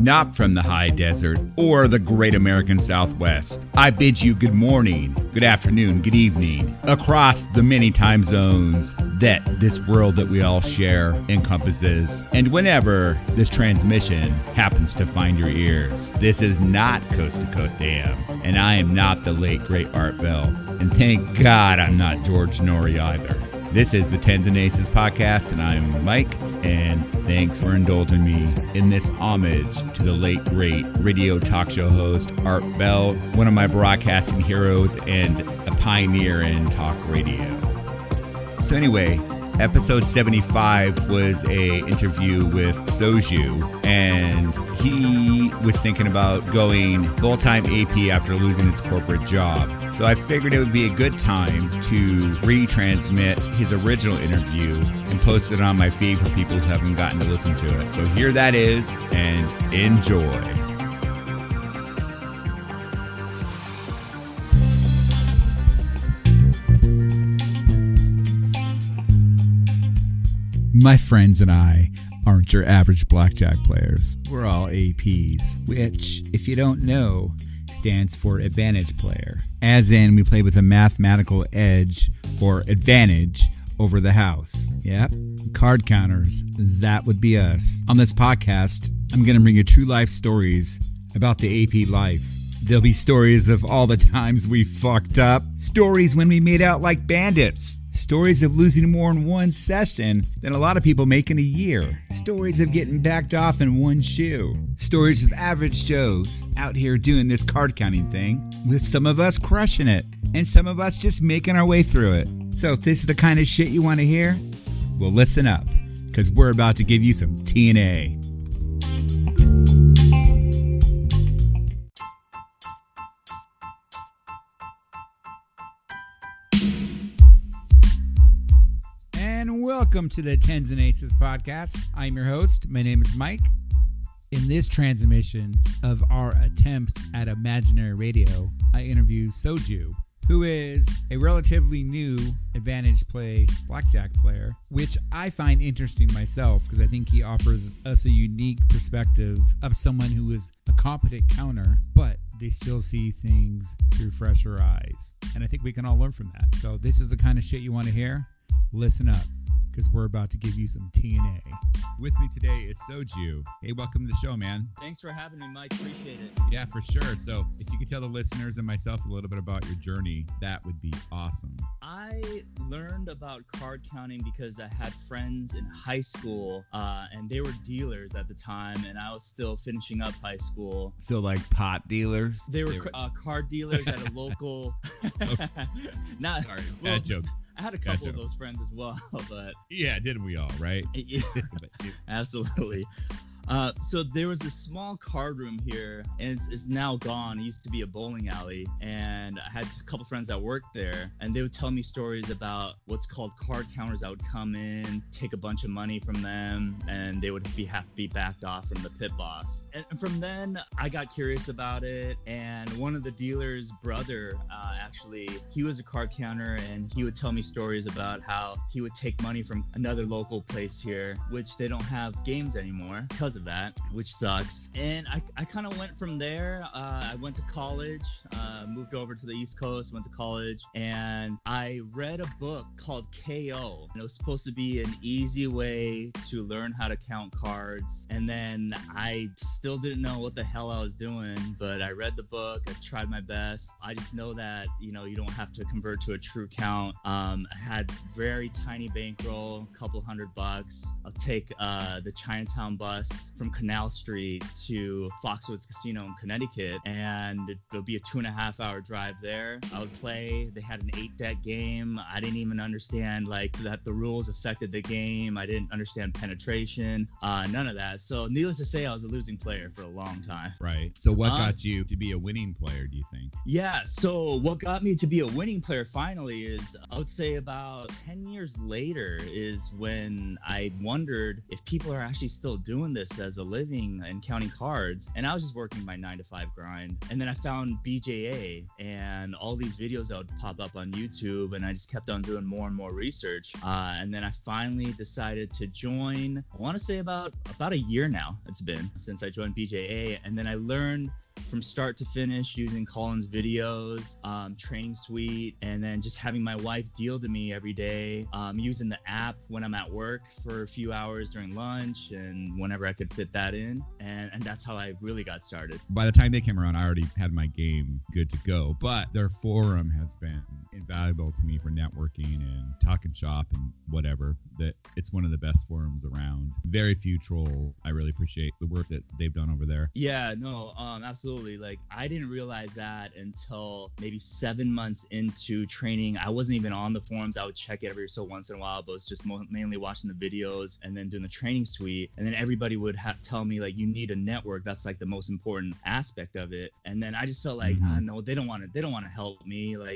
not from the high desert or the great American Southwest. I bid you good morning, good afternoon, good evening, across the many time zones that this world that we all share encompasses. And whenever this transmission happens to find your ears, this is not Coast to Coast AM, and I am not the late great Art Bell. And thank God I'm not George Norrie either. This is the Tens and Aces podcast, and I'm Mike, and thanks for indulging me in this homage to the late, great radio talk show host, Art Bell, one of my broadcasting heroes and a pioneer in talk radio. So anyway, episode 75 was a interview with Soju, and he was thinking about going full-time AP after losing his corporate job. So I figured it would be a good time to retransmit his original interview and post it on my feed for people who haven't gotten to listen to it. So here that is, and enjoy. My friends and I aren't your average blackjack players. We're all APs, which, if you don't know, stands for advantage player. As in, we play with a mathematical edge or advantage over the house. Yep, card counters, that would be us. On this podcast, I'm going to bring you true life stories about the AP life. There'll be stories of all the times we fucked up, stories when we made out like bandits, stories of losing more in one session than a lot of people make in a year, stories of getting backed off in one shoe, stories of average Joes out here doing this card counting thing, with some of us crushing it and some of us just making our way through it. So if this is the kind of shit you want to hear, well, listen up, because we're about to give you some TNA. Welcome to the Tens and Aces podcast. I'm your host. My name is Mike. In this transmission of our attempt at imaginary radio, I interview Soju, who is a relatively new advantage play blackjack player, which I find interesting myself because I think he offers us a unique perspective of someone who is a competent counter, but they still see things through fresher eyes. And I think we can all learn from that. So this is the kind of shit you want to hear? Listen up, because we're about to give you some TNA. With me today is Soju. Hey, welcome to the show, man. Thanks for having me, Mike. Appreciate it. Yeah, for sure. So if you could tell the listeners and myself a little bit about your journey, that would be awesome. I learned about card counting because I had friends in high school, and they were dealers at the time, and I was still finishing up high school. So like pot dealers? They were card dealers at a local... Not, Sorry, well, bad joke. I had a couple of those friends as well, but... Yeah, didn't we all, right? Yeah, absolutely. So there was this small card room here, and it's now gone. It used to be a bowling alley, and I had a couple friends that worked there, and they would tell me stories about what's called card counters. I would come in, take a bunch of money from them, and they would have to be backed off from the pit boss. And from then, I got curious about it, and one of the dealer's brother, actually, he was a card counter, and he would tell me stories about how he would take money from another local place here, which they don't have games anymore because of that, which sucks. And I kind of went from there. I went to college, moved over to the East Coast, went to college, and I read a book called KO. And it was supposed to be an easy way to learn how to count cards. And then I still didn't know what the hell I was doing, but I read the book, I tried my best. I just know that, you don't have to convert to a true count. I had very tiny bankroll, a couple $100. I'll take the Chinatown bus from Canal Street to Foxwoods Casino in Connecticut, and there'll be a 2.5 hour drive there. I would play. They had an 8-deck game. I didn't even understand that the rules affected the game. I didn't understand penetration, none of that. So needless to say, I was a losing player for a long time. Right. So what got you to be a winning player, do you think? Yeah. So what got me to be a winning player finally is, I would say about 10 years later is when I wondered if people are actually still doing this this as a living and counting cards. And I was just working my 9 to 5 grind. And then I found BJA and all these videos that would pop up on YouTube. And I just kept on doing more and more research. And then I finally decided to join, I want to say about a year now it's been since I joined BJA. And then I learned from start to finish using Colin's videos, training suite, and then just having my wife deal to me every day, using the app when I'm at work for a few hours during lunch and whenever I could fit that in. And that's how I really got started. By the time they came around, I already had my game good to go, but their forum has been invaluable to me for networking and talking shop and whatever. That it's one of the best forums around. Very few troll. I really appreciate the work that they've done over there. Yeah, no, absolutely. Like, I didn't realize that until maybe 7 months into training. I wasn't even on the forums. I would check it every so once in a while, but it was just mainly watching the videos and then doing the training suite. And then everybody would tell me, like, you need a network. That's like the most important aspect of it. And then I just felt like, no, they don't want to help me. Like,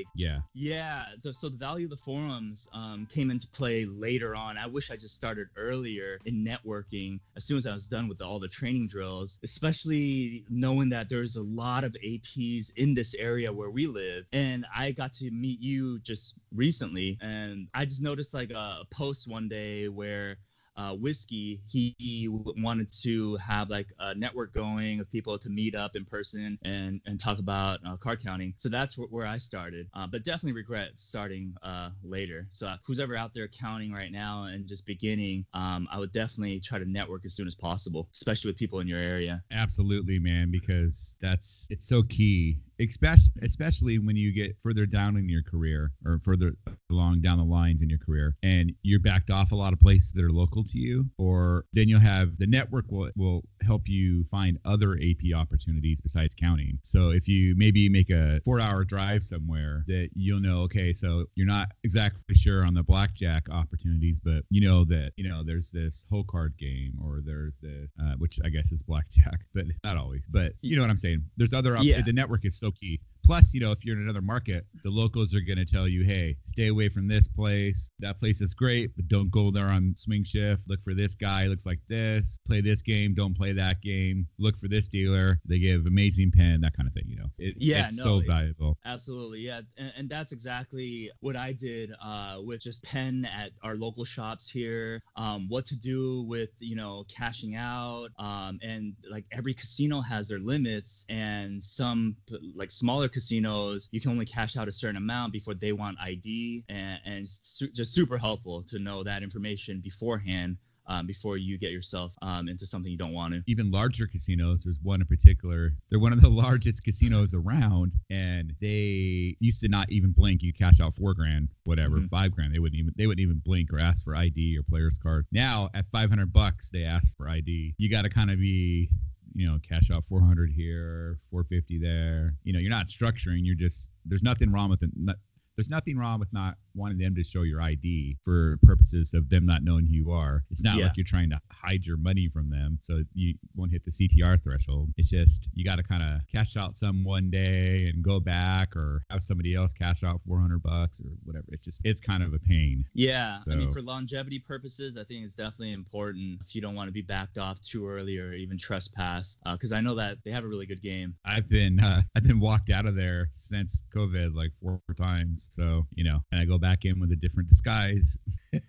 so the value of the forums came into play later on. I wish I just started earlier in networking as soon as I was done with all the training drills, especially knowing that there's a lot of APs in this area where we live. And I got to meet you just recently, and I just noticed like a post one day where Whiskey, he wanted to have like a network going of people to meet up in person and talk about card counting. So that's where I started, but definitely regret starting later. So who's ever out there counting right now and just beginning, I would definitely try to network as soon as possible, especially with people in your area. Absolutely, man, because it's so key. Especially when you get further down in your career or further along down the lines in your career and you're backed off a lot of places that are local to you, or then you'll have the network will help you find other AP opportunities besides counting. So if you maybe make a 4-hour drive somewhere, that you'll know, okay, so you're not exactly sure on the blackjack opportunities, but you know that, there's this whole card game, or there's this, which I guess is blackjack, but not always, but you know what I'm saying? There's other, the network is so key. Plus, if you're in another market, the locals are going to tell you, hey, stay away from this place. That place is great, but don't go there on swing shift. Look for this guy. Looks like this. Play this game. Don't play that game. Look for this dealer. They give amazing pen, that kind of thing, It's so valuable. Absolutely, yeah. And that's exactly what I did with just pen at our local shops here. What to do with, cashing out. And like every casino has their limits, and some like smaller casinos, you can only cash out a certain amount before they want ID, and just super helpful to know that information beforehand. Before you get yourself into something you don't want to. Even larger casinos, there's one in particular. They're one of the largest casinos around, and they used to not even blink. You cash out $4,000, whatever, $5,000. They wouldn't even blink or ask for ID or player's card. Now at $500, they ask for ID. You got to kind of be, cash out 400 here, 450 there. You're not structuring. You're just, there's nothing wrong with it. There's nothing wrong with not wanting them to show your ID for purposes of them not knowing who you are. It's not like you're trying to hide your money from them so you won't hit the CTR threshold. It's just you got to kind of cash out some one day and go back, or have somebody else cash out $400 or whatever. It's kind of a pain. Yeah. So, I mean, for longevity purposes, I think it's definitely important if you don't want to be backed off too early or even trespassed, because I know that they have a really good game. I've been walked out of there since COVID like 4 times. So, and I go back in with a different disguise.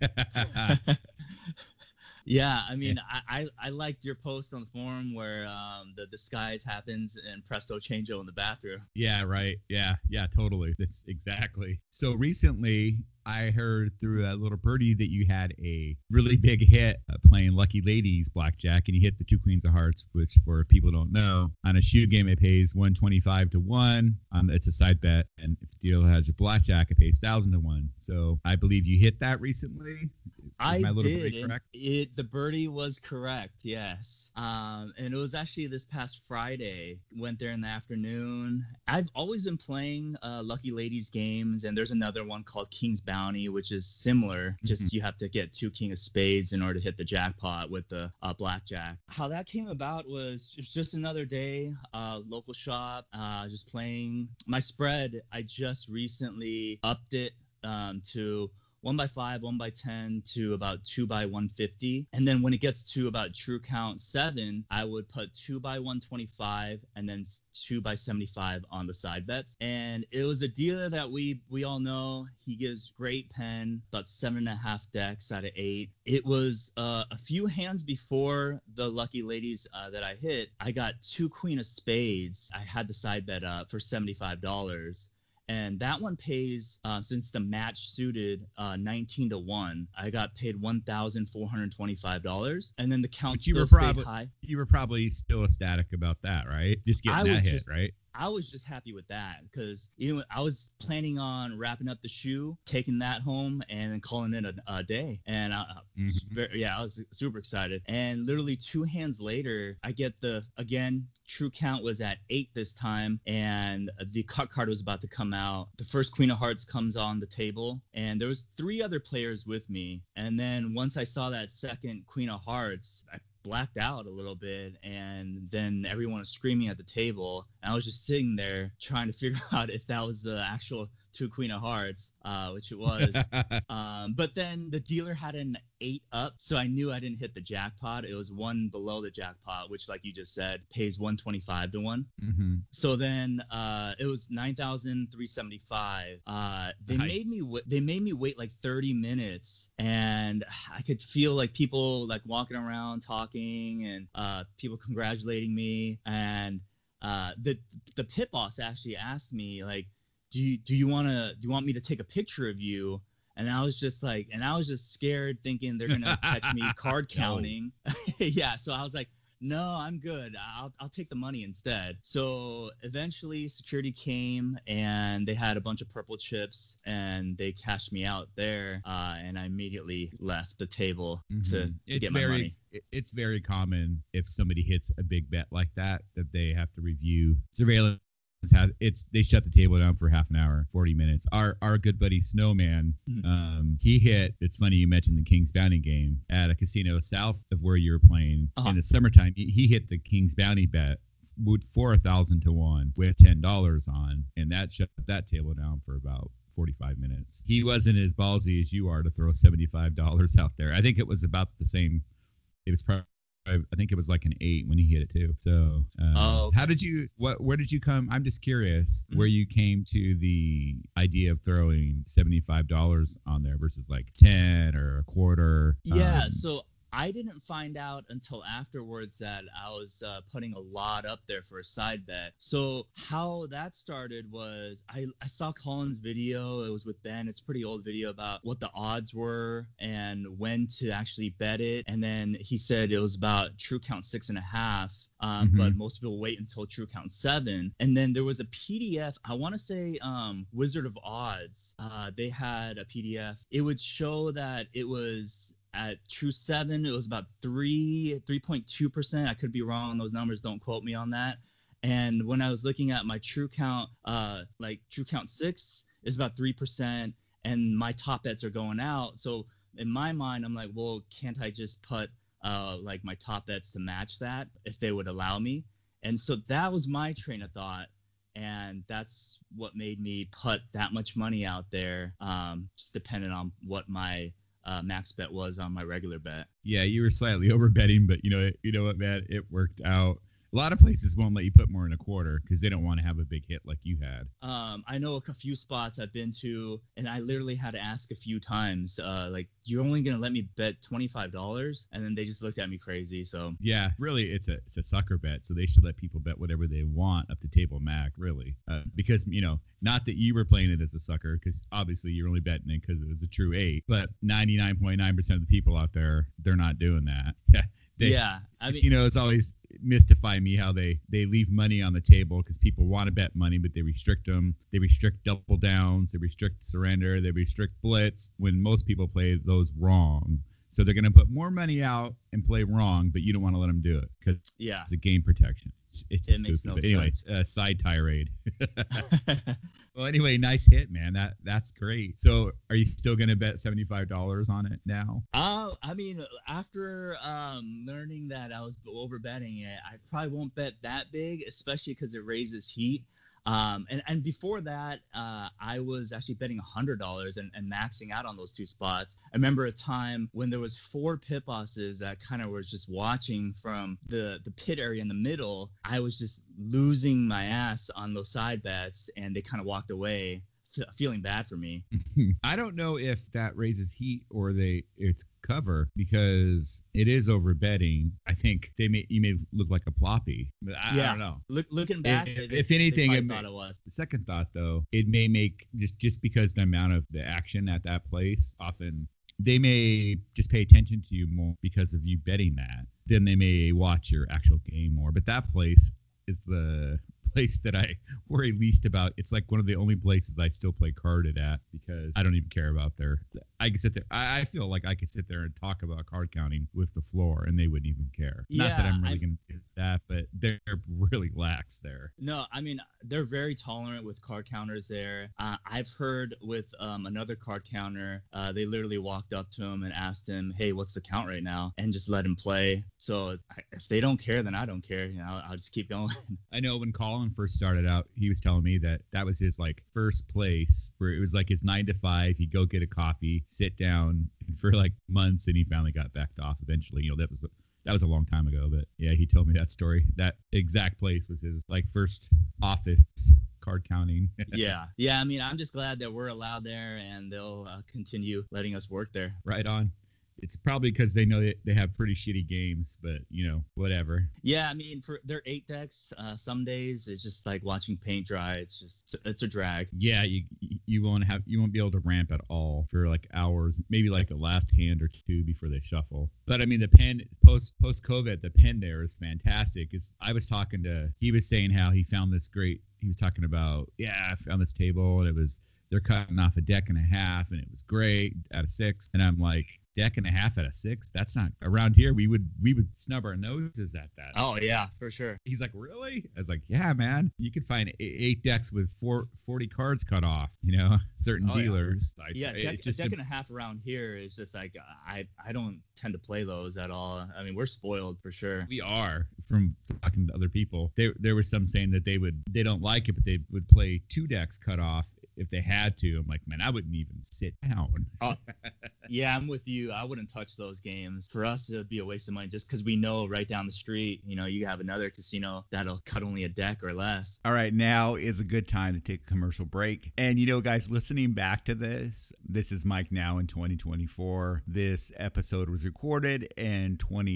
Yeah, I mean, I liked your post on the forum where the disguise happens and presto changeo in the bathroom. Yeah, right. Yeah, totally. That's exactly. So recently, I heard through a little birdie that you had a really big hit playing Lucky Ladies Blackjack, and you hit the 2 queens of hearts, which for people who don't know, on a shoe game it pays 125 to 1. It's a side bet, and if the dealer has your blackjack, it pays 1,000 to 1. So I believe you hit that recently. I did. The birdie was correct, yes. And it was actually this past Friday. Went there in the afternoon. I've always been playing Lucky Ladies games, and there's another one called King's Bounty, which is similar. Just you have to get 2 king of spades in order to hit the jackpot with the blackjack. How that came about was just another day, local shop, just playing. My spread, I just recently upped it to 1 by 5, 1 by 10 to about 2 by 150. And then when it gets to about true count 7, I would put 2 by 125 and then 2 by 75 on the side bets. And it was a dealer that we all know. He gives great pen, about 7.5 decks out of 8. It was a few hands before the lucky ladies that I hit. I got 2 queen of spades. I had the side bet up for $75. And that one pays, since the match suited, 19 to 1. I got paid $1,425. And then the count still stayed high. You were probably still ecstatic about that, right? Just getting that hit, right? I was just happy with that because I was planning on wrapping up the shoe, taking that home, and then calling it a day. And I was super excited. And literally 2 hands later, I get true count was at 8 this time, and the cut card was about to come out. The first Queen of Hearts comes on the table, and there was 3 other players with me. And then once I saw that second Queen of Hearts, I blacked out a little bit, and then everyone was screaming at the table. And I was just sitting there trying to figure out if that was the actual 2 Queen of Hearts, which it was. But then the dealer had an 8 up, so I knew I didn't hit the jackpot. It was 1 below the jackpot, which, like you just said, pays 125 to 1. Mm-hmm. So then it was 9,375. They made me wait like 30 minutes, and I could feel like people like walking around talking and people congratulating me. And the pit boss actually asked me, like, do you want me to take a picture of you? And I was just scared, thinking they're gonna catch me card counting. Yeah, so I was like, no, I'm good. I'll take the money instead. So eventually security came, and they had a bunch of purple chips, and they cashed me out there, and I immediately left the table to get my money. It's very common if somebody hits a big bet like that they have to review surveillance. They shut the table down for half an hour, 40 minutes. Our good buddy Snowman, he hit. It's funny you mentioned the King's Bounty game at a casino south of where you were playing in the summertime. He hit the King's Bounty bet for 1,000 to 1 with $10 on, and that shut that table down for about 45 minutes. He wasn't as ballsy as you are to throw $75 out there. I think it was about the same. It was probably. I think it was like an 8 when he hit it too. So, how did you? Where did you come? I'm just curious where you came to the idea of throwing $75 on there versus like 10 or a quarter. Yeah. So I didn't find out until afterwards that I was putting a lot up there for a side bet. So how that started was I saw Colin's video. It was with Ben. It's a pretty old video about what the odds were and when to actually bet it. And then he said it was about true count 6.5. But most people wait until true count 7. And then there was a PDF. I want to say Wizard of Odds. They had a PDF. It would show that it was at true 7, it was about 3.2%. I could be wrong on those numbers. Don't quote me on that. And when I was looking at my true count, like true count 6 is about 3%, and my top bets are going out. So in my mind, I'm like, well, can't I just put like my top bets to match that if they would allow me? And so that was my train of thought, and that's what made me put that much money out there, just depending on what my max bet was on my regular bet. Yeah, you were slightly over betting, but you know what, man, it worked out. A lot of places won't let you put more in a quarter because they don't want to have a big hit like you had. I know a few spots I've been to, and I literally had to ask a few times, like, you're only going to let me bet $25? And then they just looked at me crazy. So yeah, really, it's a sucker bet. So they should let people bet whatever they want up to table max, really. Because, not that you were playing it as a sucker, because obviously you're only betting it because it was a true 8. But 99.9% of the people out there, they're not doing that. Yeah. I mean, it's always mystify me how they leave money on the table because people want to bet money, but they restrict them. They restrict double downs. They restrict surrender. They restrict blitz when most people play those wrong. So they're going to put more money out and play wrong, but you don't want to let them do it because it's a game protection. It makes no sense. Anyway, side tirade. Well, anyway, nice hit, man. That's great. So, are you still gonna bet $75 on it now? I mean, after learning that I was over betting it, I probably won't bet that big, especially because it raises heat. And before that, I was actually betting $100 and maxing out on those 2 spots. I remember a time when there was 4 pit bosses that kind of was just watching from the pit area in the middle. I was just losing my ass on those side bets, and they kind of walked away, feeling bad for me. I don't know if that raises heat or it's cover, because it is over betting. I think you may look like a ploppy, but I don't know. Looking back, if anything, thought it was. The second thought, though, it may make just because the amount of the action at that place, often they may just pay attention to you more because of you betting that. Then they may watch your actual game more. But that place is the place that I worry least about. It's like one of the only places I still play carded at, because I don't even care about I can sit there. I feel like I could sit there and talk about card counting with the floor and they wouldn't even care. Yeah, not that I'm really going to do that, but they're really lax there. No, I mean, they're very tolerant with card counters there. I've heard with another card counter, they literally walked up to him and asked him, hey, what's the count right now? And just let him play. So if they don't care, then I don't care. You know, I'll just keep going. I know when Colin first started out, he was telling me that was his like first place, where it was like his 9 to 5. He'd go get a coffee, sit down, and for like months, and he finally got backed off eventually. You know, that was a long time ago, but yeah, he told me that story. That exact place was his like first office card counting. Yeah. I mean, I'm just glad that we're allowed there, and they'll continue letting us work there. Right on. It's probably because they know they have pretty shitty games, but you know, whatever. Yeah, I mean, for their 8 decks, some days it's just like watching paint dry. It's a drag. Yeah, you won't be able to ramp at all for like hours, maybe like the last hand or 2 before they shuffle. But I mean, the pen post COVID, the pen there is fantastic. He was saying how he found this great. He was talking about, I found this table and they're cutting off a deck and a half, and it was great out of 6. And I'm like, deck and a half out of 6? That's not around here. We would snub our noses at that. Oh yeah, for sure. He's like, really? I was like, yeah, man. You can find 8 decks with 40 cards cut off. You know, certain dealers. Yeah, a deck and a half around here is just like I don't tend to play those at all. I mean, we're spoiled for sure. We are, from talking to other people. There was some saying that they don't like it, but they would play 2 decks cut off if they had to. I'm like, man, I wouldn't even sit down. Yeah, I'm with you. I wouldn't touch those games. For us, it would be a waste of money, just because we know right down the street, you know, you have another casino that'll cut only a deck or less. All right, now is a good time to take a commercial break. And, you know, guys, listening back to this is Mike Now in 2024. This episode was recorded in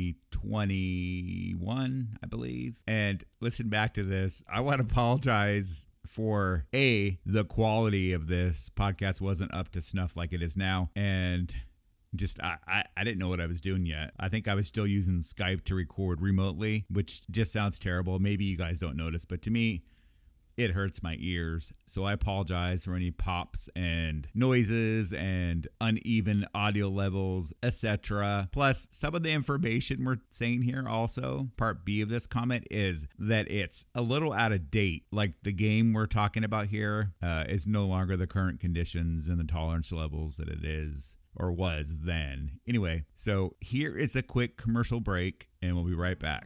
2021, I believe. And listen back to this. I want to apologize for the quality of this podcast wasn't up to snuff like it is now, and just I didn't know what I was doing yet. I think I was still using Skype to record remotely, which just sounds terrible. Maybe you guys don't notice, but to me it hurts my ears. So I apologize for any pops and noises and uneven audio levels, etc. Plus, some of the information we're saying here also, part B of this comment, is that it's a little out of date. Like the game we're talking about here is no longer the current conditions and the tolerance levels that it is or was then. Anyway, so here is a quick commercial break and we'll be right back.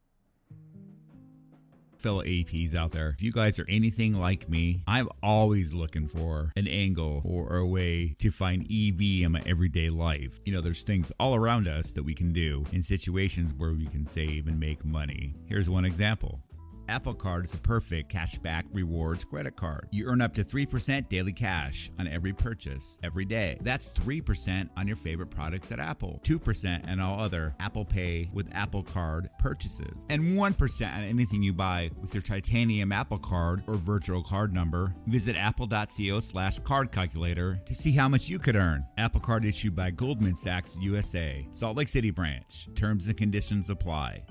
Fellow APs out there, if you guys are anything like me, I'm always looking for an angle or a way to find EV in my everyday life. You know, there's things all around us that we can do in situations where we can save and make money. Here's one example. Apple Card is a perfect cashback rewards credit card. You earn up to 3% daily cash on every purchase every day. That's 3% on your favorite products at Apple, 2% on all other Apple Pay with Apple Card purchases, and 1% on anything you buy with your titanium Apple Card or virtual card number. Visit apple.co/card calculator to see how much you could earn. Apple Card issued by Goldman Sachs USA, Salt Lake City branch. Terms and conditions apply.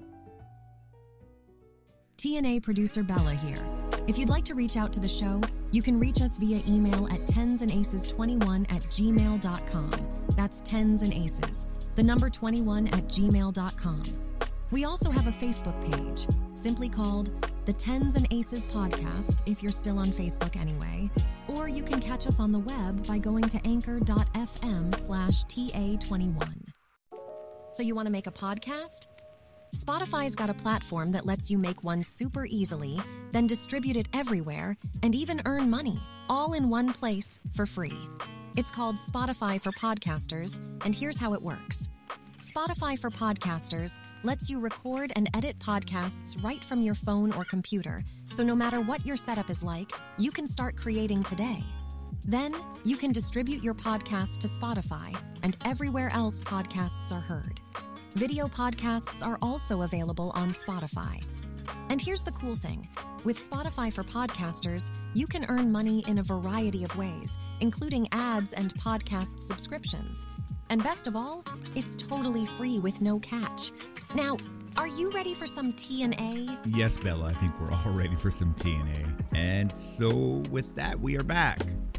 TNA producer Bella here. If you'd like to reach out to the show, you can reach us via email at tensandaces21@gmail.com. That's tens and aces, the number 21@gmail.com. We also have a Facebook page, simply called The Tens and Aces Podcast, if you're still on Facebook anyway, or you can catch us on the web by going to anchor.fm/TA21. So you want to make a podcast? Spotify's got a platform that lets you make one super easily, then distribute it everywhere, and even earn money, all in one place for free. It's called Spotify for Podcasters, and here's how it works. Spotify for Podcasters lets you record and edit podcasts right from your phone or computer, so no matter what your setup is like, you can start creating today. Then, you can distribute your podcast to Spotify and everywhere else podcasts are heard. Video podcasts are also available on Spotify. And here's the cool thing. With Spotify for Podcasters, you can earn money in a variety of ways, including ads and podcast subscriptions. And best of all, it's totally free with no catch. Now, are you ready for some T&A? Yes, Bella, I think we're all ready for some T&A. And so with that, we are back.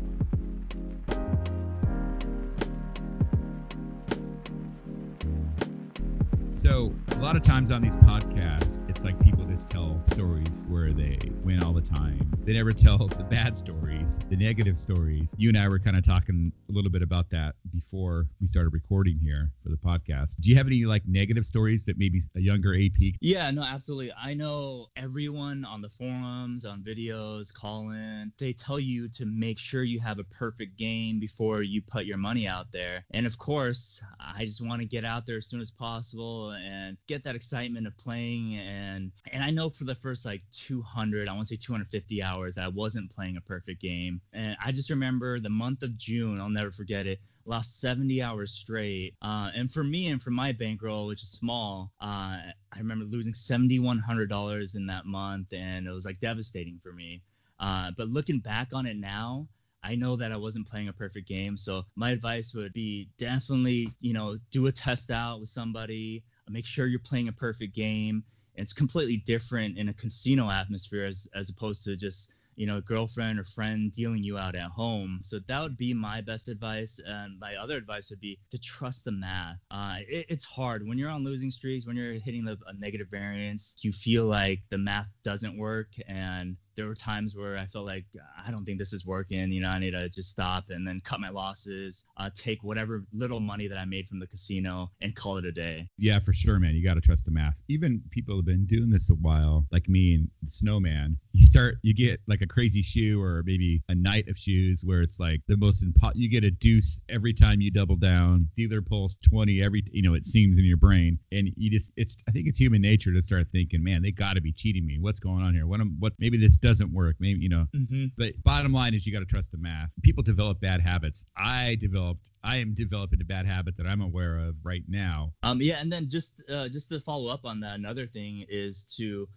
So a lot of times on these podcasts, it's like people just tell stories where they win all the time. They never tell the bad stories, the negative stories. You and I were kind of talking a little bit about that before we started recording here for the podcast. Do you have any like negative stories that maybe a younger AP? Yeah, no, absolutely. I know everyone on the forums, on videos, call in, they tell you to make sure you have a perfect game before you put your money out there. And of course, I just want to get out there as soon as possible and get that excitement of playing. And I know for the first like 200, I want to say 250 hours, I wasn't playing a perfect game. And I just remember the month of June, I'll never forget it, lost 70 hours straight. And for me and for my bankroll, which is small, I remember losing $7,100 in that month, and it was like devastating for me. But looking back on it now, I know that I wasn't playing a perfect game. So my advice would be definitely, do a test out with somebody, make sure you're playing a perfect game. It's completely different in a casino atmosphere as opposed to just, a girlfriend or friend dealing you out at home. So that would be my best advice. And my other advice would be to trust the math. It's hard when you're on losing streaks, when you're hitting a negative variance, you feel like the math doesn't work. And there were times where I felt like, I don't think this is working. I need to just stop and then cut my losses, take whatever little money that I made from the casino and call it a day. Yeah, for sure, man. You got to trust the math. Even people who have been doing this a while, like me and Snowman, you get like a crazy shoe or maybe a night of shoes where it's like the most you get a deuce every time you double down. Dealer pulls 20 it seems in your brain. And I think it's human nature to start thinking, man, they got to be cheating me. What's going on here? Maybe this doesn't work, maybe, but bottom line is you got to trust the math. People develop bad habits. I am developing a bad habit that I'm aware of right now. Yeah, and then just to follow up on that, another thing is to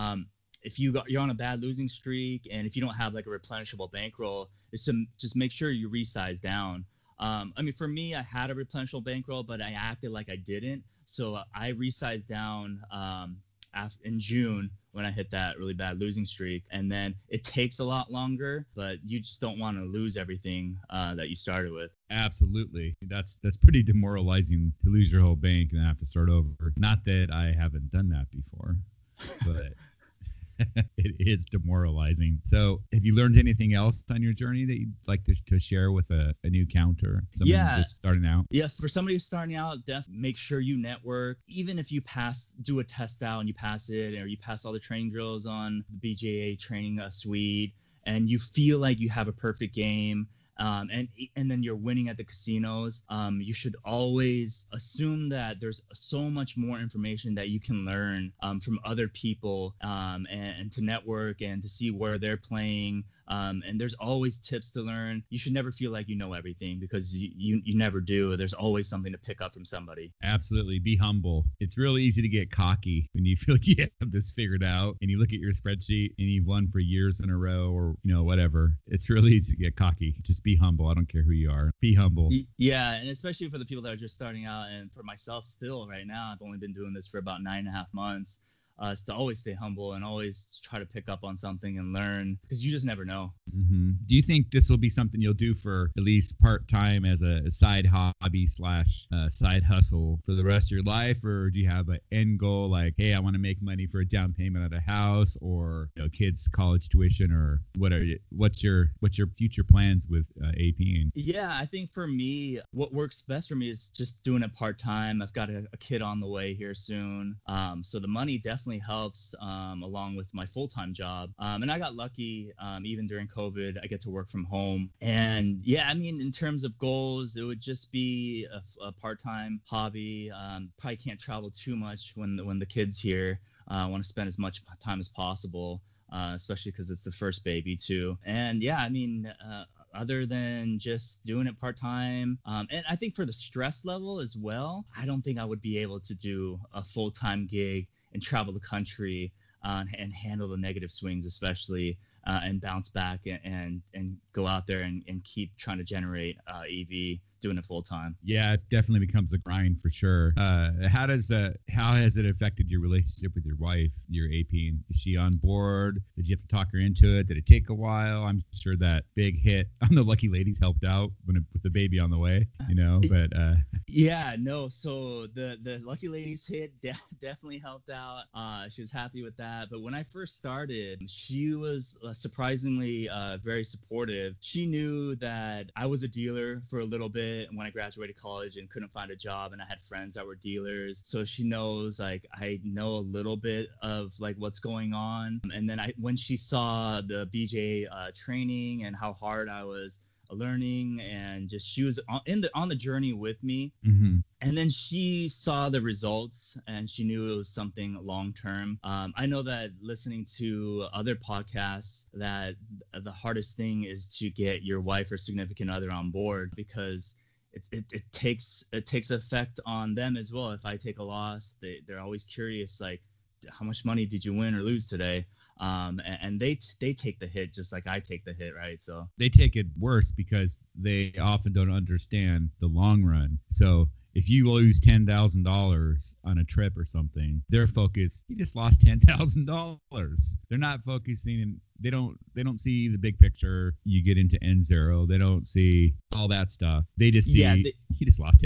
if you're on a bad losing streak and if you don't have like a replenishable bankroll, is to just make sure you resize down. For me, I had a replenishable bankroll, but I acted like I didn't, so I resized down in June when I hit that really bad losing streak. And then it takes a lot longer, but you just don't want to lose everything that you started with. Absolutely. That's pretty demoralizing to lose your whole bank and then have to start over. Not that I haven't done that before, but it is demoralizing. So have you learned anything else on your journey that you'd like to share with a new counter? Someone just starting out? Yeah, for somebody who's starting out, definitely make sure you network. Even if you do a test out and you pass it, or you pass all the training drills on the BJA training suite, and you feel like you have a perfect game, and then you're winning at the casinos, you should always assume that there's so much more information that you can learn from other people, and to network and to see where they're playing. And there's always tips to learn. You should never feel like you know everything, because you never do. There's always something to pick up from somebody. Absolutely. Be humble. It's really easy to get cocky when you feel like you have this figured out and you look at your spreadsheet and you've won for years in a row, or whatever. It's really easy to get cocky. Just be humble. I don't care who you are. Be humble. Yeah, and especially for the people that are just starting out, and for myself still right now, I've only been doing this for about 9.5 months. is to always stay humble and always try to pick up on something and learn, because you just never know. Mm-hmm. Do you think this will be something you'll do for at least part-time as a side hobby / side hustle for the rest of your life? Or do you have an end goal like, hey, I want to make money for a down payment on a house, or kids' college tuition, or what's your future plans with APing? Yeah, I think for me, what works best for me is just doing it part-time. I've got a kid on the way here soon. So the money definitely helps along with my full-time job. And I got lucky, even during COVID, I get to work from home. And yeah, I mean, in terms of goals, it would just be a part-time hobby. Probably can't travel too much when the kid's here. I want to spend as much time as possible, especially because it's the first baby too. And yeah, I mean, other than just doing it part-time, and I think for the stress level as well, I don't think I would be able to do a full-time gig and travel the country and handle the negative swings, especially, and bounce back and go out there and keep trying to generate EV doing it full time. Yeah, it definitely becomes a grind for sure. How has it affected your relationship with your wife, your AP? Is she on board? Did you have to talk her into it? Did it take a while? I'm sure that big hit on the Lucky Ladies helped out with the baby on the way, but yeah, no. So the Lucky Ladies hit definitely helped out. She was happy with that. But when I first started, she was surprisingly very supportive. She knew that I was a dealer for a little bit when I graduated college and couldn't find a job, and I had friends that were dealers. So she knows like I know a little bit of like what's going on. And then when she saw the BJ training and how hard I was learning, and just she was on the journey with me. Mm-hmm. And then she saw the results and she knew it was something long term. I know that listening to other podcasts that the hardest thing is to get your wife or significant other on board, because it takes effect on them as well. If I take a loss, they're always curious, like, how much money did you win or lose today? And they take the hit just like I take the hit, right? So they take it worse because they often don't understand the long run. So if you lose $10,000 on a trip or something, they're focused, you just lost $10,000. They're not focusing, they don't see the big picture. You get into N0, they don't see all that stuff. They just see he just lost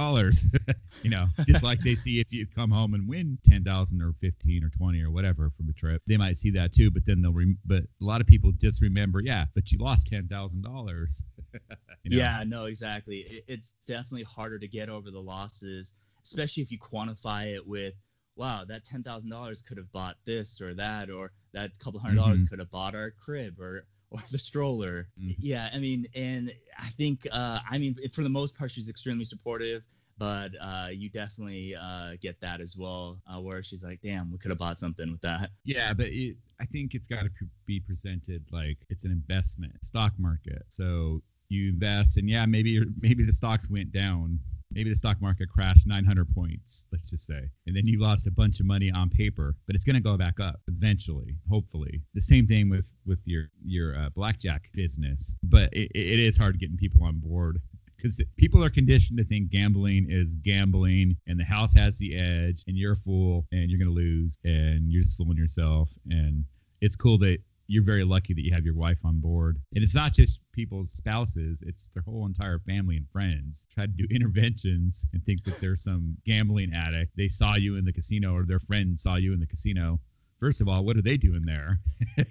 $10,000. Just like they see if you come home and win 10,000 or 15 or 20 or whatever from a trip, they might see that too. But then but a lot of people just remember, but you lost $10,000. Yeah, no, exactly. It's definitely harder to get over the losses, especially if you quantify it with, wow, that $10,000 could have bought this or that, or that couple $100 could have bought our crib or the stroller. Mm-hmm. Yeah, I mean, and I think, for the most part, she's extremely supportive, but you definitely get that as well, where she's like, damn, we could have bought something with that. Yeah, but I think it's got to be presented like it's an investment, stock market. So you invest, and maybe the stocks went down. Maybe the stock market crashed 900 points, let's just say, and then you lost a bunch of money on paper, but it's going to go back up eventually, hopefully. The same thing with your blackjack business, but it is hard getting people on board, because people are conditioned to think gambling is gambling and the house has the edge and you're a fool and you're going to lose and you're just fooling yourself. And it's cool that you're very lucky that you have your wife on board. And it's not just people's spouses, it's their whole entire family and friends. Try to do interventions and think that they're some gambling addict. They saw you in the casino, or their friend saw you in the casino. First of all, what are they doing there?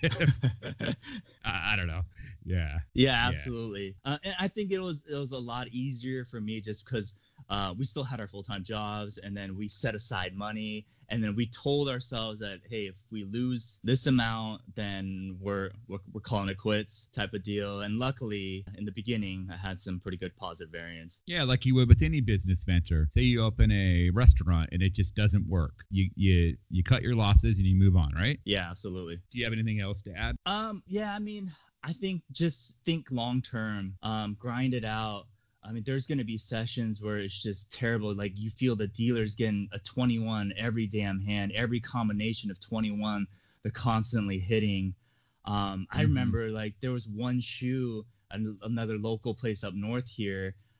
I don't know. Yeah, absolutely. And I think it was a lot easier for me just because we still had our full-time jobs, and then we set aside money, and then we told ourselves that, hey, if we lose this amount, then we're calling it quits type of deal. And luckily, in the beginning, I had some pretty good positive variance. Yeah, like you would with any business venture. Say you open a restaurant and it just doesn't work. You cut your losses and you move on, right? Yeah, absolutely. Do you have anything else to add? I think just think long term, grind it out. I mean, there's going to be sessions where it's just terrible. Like, you feel the dealer's getting a 21 every damn hand, every combination of 21 they're constantly hitting. I remember, like, there was one shoe, another local place up north here.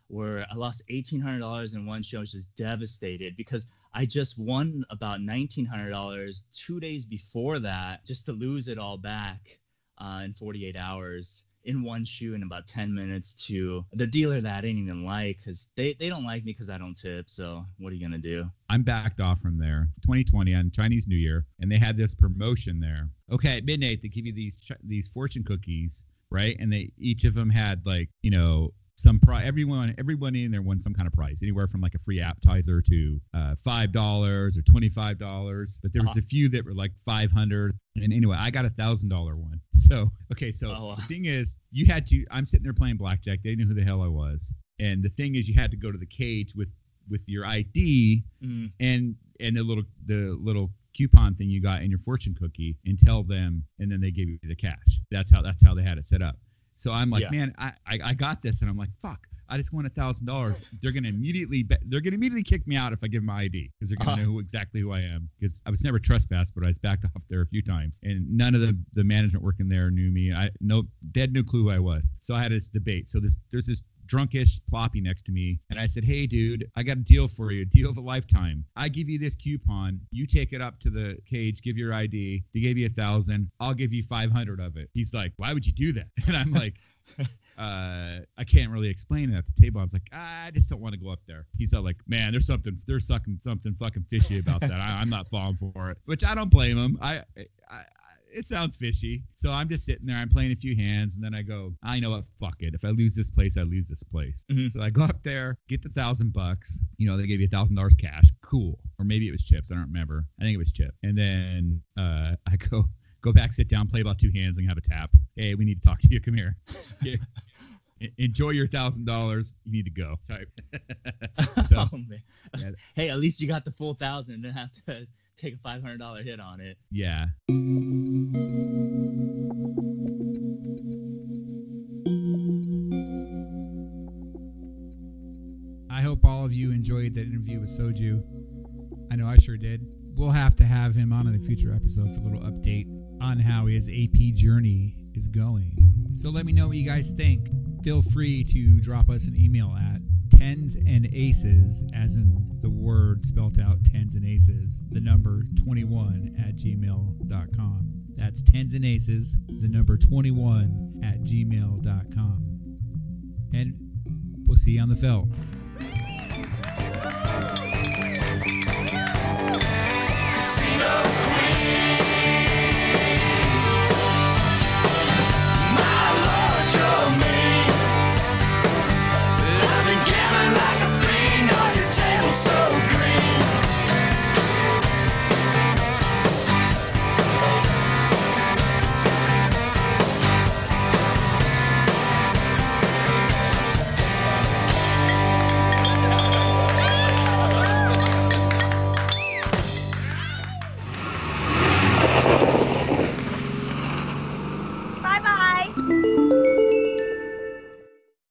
where I lost $1,800 in one show. I was just devastated because I just won about $1,900 2 days before that, just to lose it all back in 48 hours in one shoe in about 10 minutes to the dealer that I didn't even like, because they don't like me because I don't tip. So what are you going to do? I'm backed off from there. 2020 on Chinese New Year, and they had this promotion there. Okay, at midnight, they give you these fortune cookies, right? And they each of them had like, you know, some prize. Everyone in there won some kind of prize, anywhere from like a free appetizer to $5 or $25. But there was a few that were like $500. And anyway, I got $1,000 one. So okay, so the thing is, you had to. I'm sitting there playing blackjack. They knew who the hell I was. And the thing is, you had to go to the cage with your ID and the little coupon thing you got in your fortune cookie, and tell them, and then they gave you the cash. That's how they had it set up. So I'm like, man, I got this, and I'm like, fuck, I just won $1,000. They're gonna immediately kick me out if I give them my ID, because they're gonna know exactly who I am. Because I was never trespassed, but I was backed off there a few times, and none of the management working there knew me. They had no clue who I was. So I had this debate. So there's this drunkish ploppy next to me, and I said, hey dude, I got a deal for you, deal of a lifetime. I give you this coupon, you take it up to the cage, give your ID, they gave you $1,000, I'll give you 500 of it. He's like, why would you do that? And I'm like, I can't really explain it at the table. I was like, I just don't want to go up there. He's all like, man, there's something fucking fishy about that. I'm not falling for it, which I don't blame him. It sounds fishy. So I'm just sitting there. I'm playing a few hands, and then I go, I know what? Fuck it. If I lose this place, I lose this place. Mm-hmm. So I go up there, get the $1,000. You know, they gave you $1,000 cash. Cool. Or maybe it was chips. I don't remember. I think it was chip. And then I go back, sit down, play about two hands, and have a tap. Hey, we need to talk to you. Come here. Enjoy your $1,000. You need to go. Sorry. So, oh, man. Yeah. Hey, at least you got the full 1,000 and didn't have to take a $500 hit on it. Yeah. I hope all of you enjoyed that interview with Soju. I know I sure did. We'll have to have him on in a future episode for a little update on how his AP journey is going. So let me know what you guys think. Feel free to drop us an email at tensandaces, as in the word spelt out, tens and aces, the number 21 at gmail.com. That's tensandaces, the number 21 at gmail.com. And we'll see you on the felt.